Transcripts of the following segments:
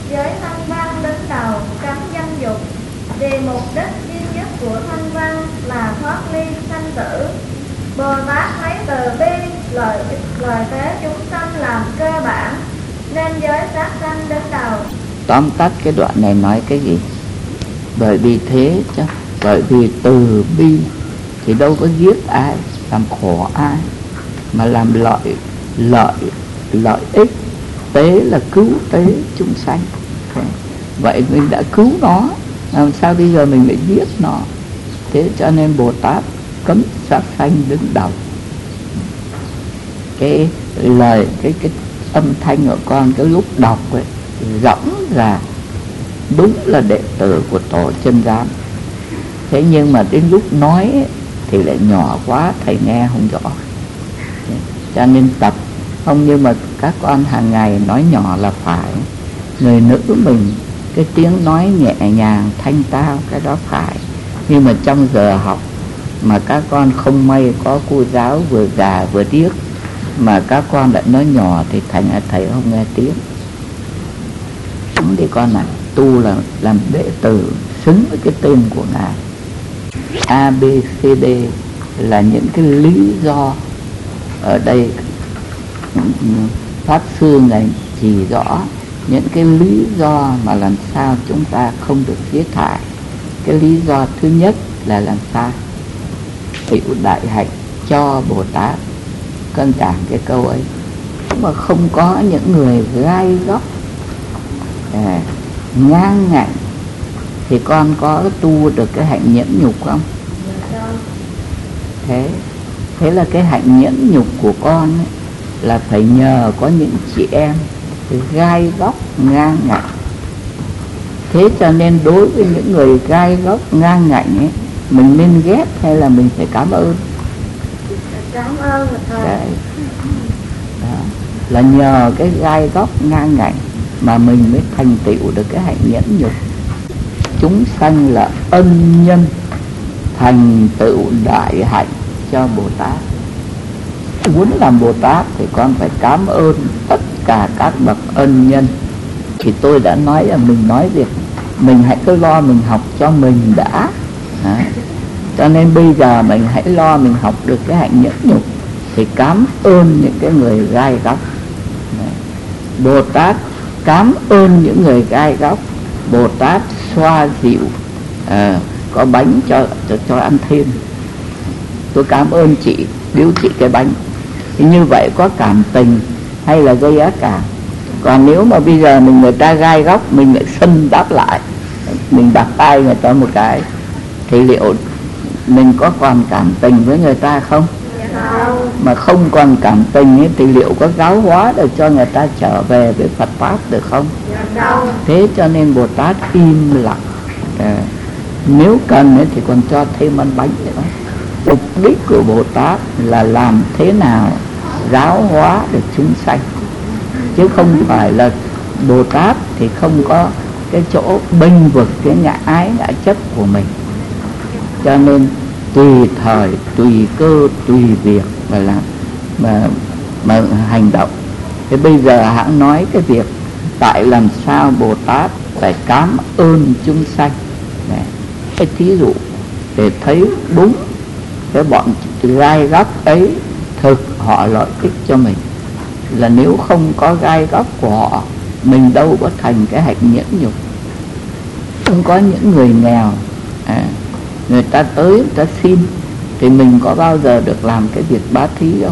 Giới thanh văn đứng đầu, cấm dâm dục. Vì mục đích duy nhất của thanh văn là thoát ly sanh tử. Bồ Tát lấy từ bi, lợi thế chúng sanh làm cơ bản, nên giới sát sanh đứng đầu. Tóm tắt cái đoạn này nói cái gì? Bởi vì thế chứ, bởi vì từ bi thì đâu có giết ai, làm khổ ai, mà làm lợi ích. Tế là cứu tế chúng sanh. Vậy mình đã cứu nó, làm sao bây giờ mình lại giết nó? Thế cho nên Bồ Tát cấm sát sanh đứng đầu. Cái lời, cái âm thanh của con cái lúc đọc ấy rõ là đúng là đệ tử của Tổ Chân Giám. Thế nhưng mà đến lúc nói ấy, thì lại nhỏ quá, thầy nghe không rõ. Cho nên tập không, nhưng mà các con hàng ngày nói nhỏ là phải. Người nữ mình cái tiếng nói nhẹ nhàng thanh tao, cái đó phải. Nhưng mà trong giờ học mà các con không may có cô giáo vừa già vừa điếc mà các con lại nói nhỏ thì thành là thầy không nghe tiếng. Đúng thì con này tu là làm đệ tử xứng với cái tên của Ngài. A, B, C, D là những cái lý do. Ở đây Pháp Sư Ngài chỉ rõ những cái lý do mà làm sao chúng ta không được giết hại. Cái lý do thứ nhất là làm sao chịu đại hạnh cho Bồ Tát. Con cảm cái câu ấy. Mà không có những người gai góc ngang ngạnh thì con có tu được cái hạnh nhẫn nhục không? Thế là cái hạnh nhẫn nhục của con ấy, là phải nhờ có những chị em gai góc ngang ngạnh. Thế cho nên đối với những người gai góc ngang ngạnh ấy, mình nên ghét hay là mình phải cảm ơn? Cảm ơn là thôi. Đó. Là nhờ cái gai góc ngang ngạnh mà mình mới thành tựu được cái hạnh nhẫn nhục. Chúng sanh là ân nhân thành tựu đại hạnh cho Bồ Tát. Muốn làm Bồ Tát thì con phải cảm ơn tất cả các bậc ân nhân. Thì tôi đã nói là mình nói việc mình hãy cứ lo mình học cho mình đã. Cho nên bây giờ mình hãy lo mình học được cái hạnh nhẫn nhục thì cảm ơn những cái người gai góc. Bồ Tát cảm ơn những người gai góc. Bồ Tát xoa dịu, có bánh cho ăn thêm. Tôi cảm ơn chị, biếu chị cái bánh. Thì như vậy có cảm tình hay là gây ác cảm? Còn nếu mà bây giờ người ta gai góc, mình lại sân đáp lại, mình đặt tay người ta một cái, thì liệu mình có còn cảm tình với người ta không? Mà không còn cảm tình ấy, thì liệu có giáo hóa được cho người ta trở về với Phật Pháp được không? Thế cho nên Bồ Tát im lặng. Nếu cần ấy, thì còn cho thêm ăn bánh nữa. Mục đích của Bồ Tát là làm thế nào giáo hóa được chúng sanh, chứ không phải là Bồ Tát thì không có cái chỗ bênh vực cái ngã ái ngã chấp của mình. Cho nên tùy thời, tùy cơ, tùy việc mà làm, mà hành động. Thế bây giờ hãng nói cái việc tại làm sao Bồ Tát phải cảm ơn chúng sanh. Cái thí dụ để thấy đúng cái bọn gai góc ấy thực họ lợi ích cho mình. Là nếu không có gai góc của họ, mình đâu có thành cái hạnh nhẫn nhục. Không có những người nghèo, người ta tới người ta xin, thì mình có bao giờ được làm cái việc bá thí không?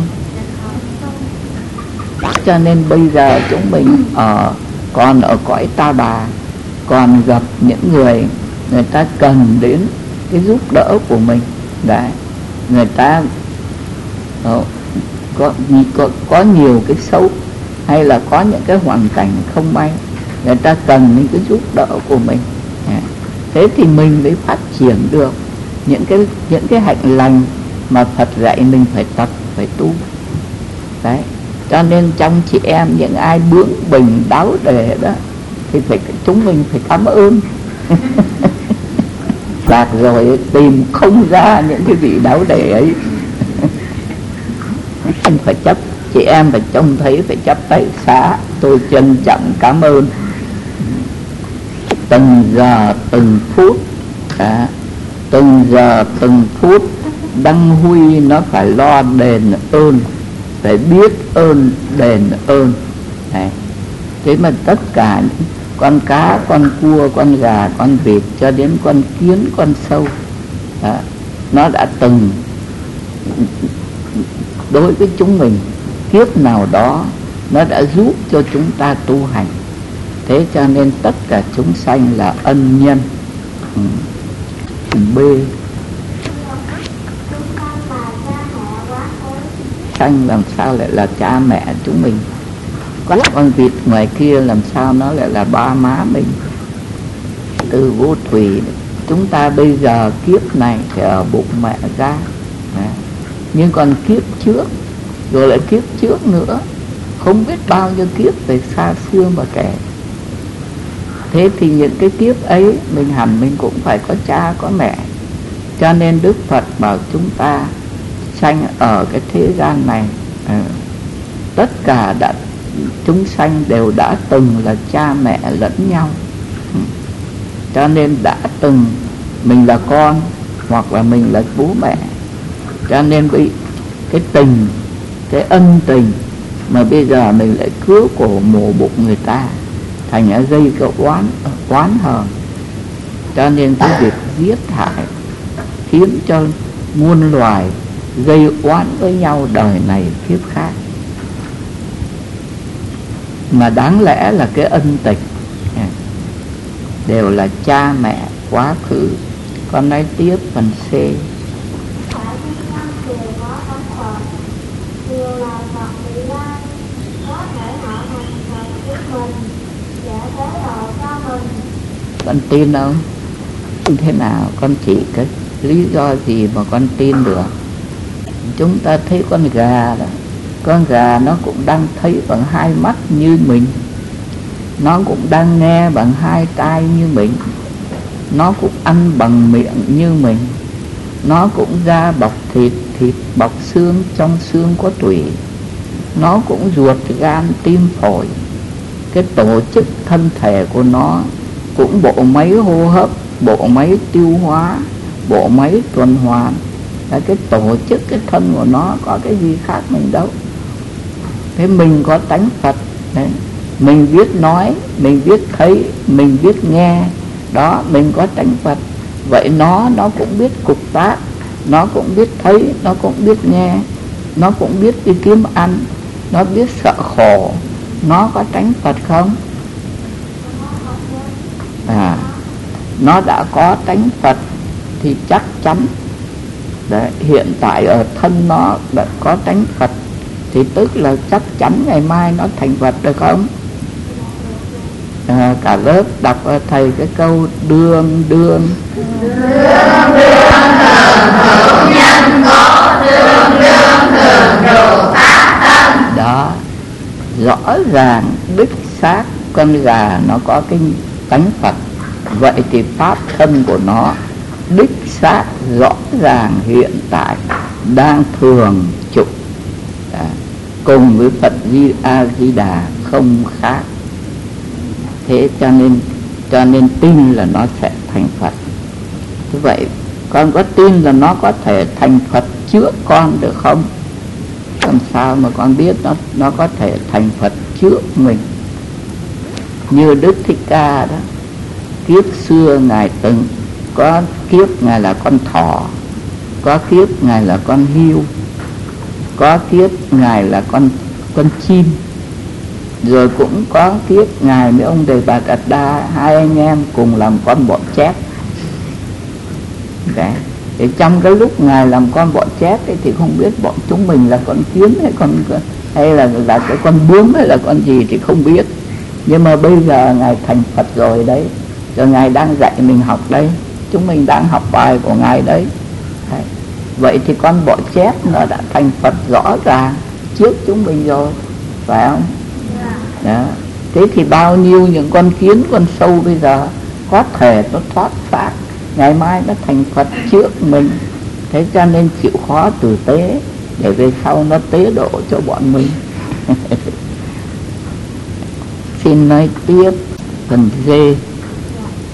Cho nên bây giờ chúng mình còn ở cõi ta bà, còn gặp những người ta cần đến cái giúp đỡ của mình. Đấy, người ta có nhiều cái xấu, hay là có những cái hoàn cảnh không may, người ta cần những cái giúp đỡ của mình. Thế thì mình mới phát triển được những cái hạnh lành mà Phật dạy mình phải tập, phải tu. Đấy, cho nên trong chị em những ai bướng bỉnh đáo đề đó thì chúng mình phải cảm ơn. Đạt rồi tìm không ra những cái vị đáo đề ấy. Anh phải chấp, chị em phải trông thấy phải chấp tay xá, tôi trân trọng cảm ơn. từng giờ từng phút, từng giờ từng phút Đăng Huy nó phải lo đền ơn, phải biết ơn đền ơn. Đấy. Thế mà tất cả những con cá, con cua, con gà, con vịt cho đến con kiến, con sâu, nó đã từng đối với chúng mình kiếp nào đó nó đã giúp cho chúng ta tu hành. Thế cho nên tất cả chúng sanh là ân nhân. B, sanh làm sao lại là cha mẹ chúng mình? Con vịt ngoài kia làm sao nó lại là ba má mình? Từ vô thủy, chúng ta bây giờ kiếp này thì ở bụng mẹ ra, nhưng còn kiếp trước rồi lại kiếp trước nữa, không biết bao nhiêu kiếp về xa xưa mà kể. Thế thì những cái kiếp ấy mình hẳn mình cũng phải có cha có mẹ. Cho nên Đức Phật bảo chúng ta sanh ở cái thế gian này, tất cả chúng sanh đều đã từng là cha mẹ lẫn nhau. Cho nên đã từng mình là con hoặc là mình là bố mẹ. Cho nên cái tình, cái ân tình mà bây giờ mình lại cứa cổ mổ bụng người ta, thành ra gây cái oán hờn. Cho nên cái việc giết hại khiến cho muôn loài gây oán với nhau đời này kiếp khác. Mà đáng lẽ là cái ân tình đều là cha mẹ quá khứ. Con nói tiếp phần C. Con tin không? Thế nào? Con chỉ cái lý do gì mà con tin được? Chúng ta thấy con gà đó, con gà nó cũng đang thấy bằng hai mắt như mình, nó cũng đang nghe bằng hai tai như mình, nó cũng ăn bằng miệng như mình, nó cũng da bọc thịt, thịt bọc xương, trong xương có tủy, nó cũng ruột gan tim phổi. Cái tổ chức thân thể của nó cũng bộ máy hô hấp, bộ máy tiêu hóa, bộ máy tuần hoàn. Là cái tổ chức cái thân của nó có cái gì khác mình đâu. Thế mình có tánh Phật đấy. Mình biết nói, mình biết thấy, mình biết nghe, đó mình có tánh Phật. Vậy nó cũng biết cục tác, nó cũng biết thấy, nó cũng biết nghe, nó cũng biết đi kiếm ăn, nó biết sợ khổ. Nó có tánh Phật không? Nó đã có tánh Phật thì chắc chắn đấy, hiện tại ở thân nó đã có tánh Phật thì tức là chắc chắn ngày mai nó thành Phật được không? Cả lớp đọc thầy cái câu đương đương hữu nhân có, đương thường trụ pháp thân. Đó, rõ ràng đích xác con gà nó có cái tánh Phật. Vậy thì pháp thân của nó đích xác rõ ràng hiện tại đang thường trụ cùng với Phật A Di Đà không khác. Thế cho nên tin là nó sẽ thành Phật. Như vậy con có tin là nó có thể thành Phật trước con được không? Làm sao mà con biết nó có thể thành Phật trước mình? Như Đức Thích Ca đó, kiếp xưa Ngài từng có kiếp Ngài là con thỏ, có kiếp Ngài là con hươu, có kiếp Ngài là con chim, rồi cũng có kiếp Ngài với ông Đề Bà Đạt Đa, hai anh em cùng làm con bọ chét. Đấy. Thì trong cái lúc Ngài làm con bọ chét ấy, thì không biết bọn chúng mình là con kiến hay là cái con bướm hay là con gì thì không biết. Nhưng mà bây giờ Ngài thành Phật rồi đấy, rồi Ngài đang dạy mình học đây, chúng mình đang học bài của Ngài đấy. Đấy. Vậy thì con bọ chét nó đã thành Phật rõ ràng trước chúng mình rồi, phải không? Đó. Thế thì bao nhiêu những con kiến, con sâu bây giờ có thể nó thoát xác, ngày mai nó thành Phật trước mình. Thế cho nên chịu khó tử tế để về sau nó tế độ cho bọn mình. Xin nói tiếp phần D.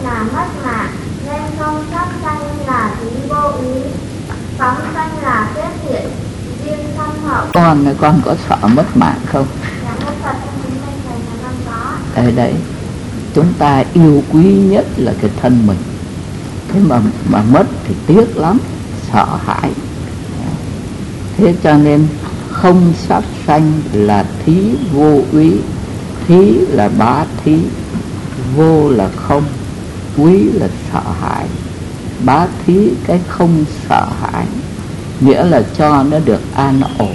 là mất mạng, nên không sát sanh là thí vô ý, phóng sanh là kết thiện, duyên thâm hậu. Con có sợ mất mạng không? Dạ Mô Phật, thầy là con có. Ở đây chúng ta yêu quý nhất là cái thân mình, thế mà mất thì tiếc lắm, sợ hãi. Thế cho nên không sát sanh là thí vô úy. Thí là bá thí, vô là không, úy là sợ hãi. Bá thí cái không sợ hãi, nghĩa là cho nó được an ổn.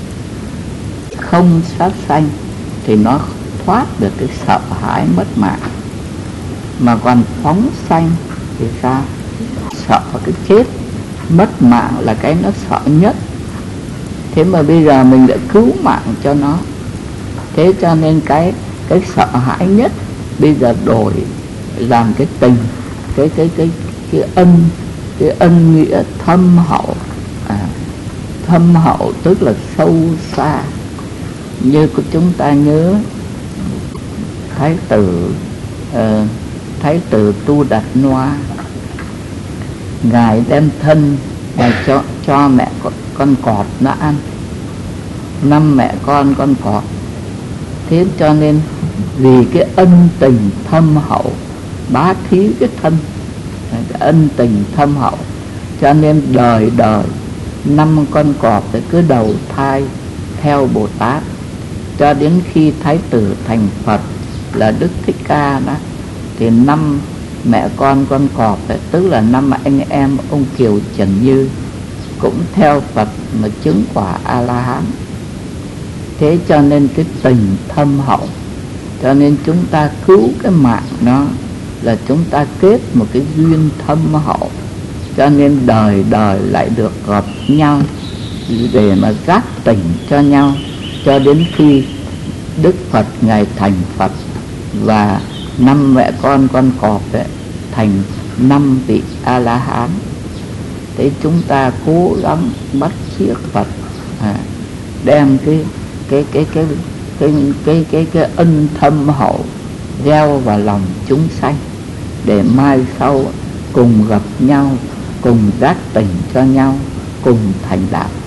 Không sát sanh thì nó thoát được cái sợ hãi mất mạng. Mà còn phóng sanh thì sao? Sợ cái chết, mất mạng là cái nó sợ nhất. Thế mà bây giờ mình đã cứu mạng cho nó. Thế cho nên cái sợ hãi nhất bây giờ đổi làm cái tình, cái ân nghĩa thâm hậu. Thâm hậu tức là sâu xa. Như chúng ta nhớ Thái tử Tu Đạt Noa, ngài đem thân và cho mẹ con cọp nó ăn, 5 mẹ con cọp. Thế cho nên vì cái ân tình thâm hậu, bá thí cái thân, cái ân tình thâm hậu, cho nên đời 5 con cọp thì cứ đầu thai theo Bồ Tát, cho đến khi Thái tử thành Phật là Đức Thích Ca đó, thì 5 mẹ con cọp ấy, tức là 5 anh em ông Kiều Trần Như cũng theo Phật mà chứng quả A-la-hán. Thế cho nên cái tình thâm hậu, cho nên chúng ta cứu cái mạng nó là chúng ta kết một cái duyên thâm hậu, cho nên đời lại được gặp nhau để mà giác tỉnh cho nhau, cho đến khi Đức Phật ngài thành Phật và 5 mẹ con cọp ấy, thành 5 vị A-la-hán. Thế chúng ta cố gắng bắt chước Phật, đem cái ân thâm hậu gieo vào lòng chúng sanh, để mai sau cùng gặp nhau, cùng giác tỉnh cho nhau, cùng thành đạo.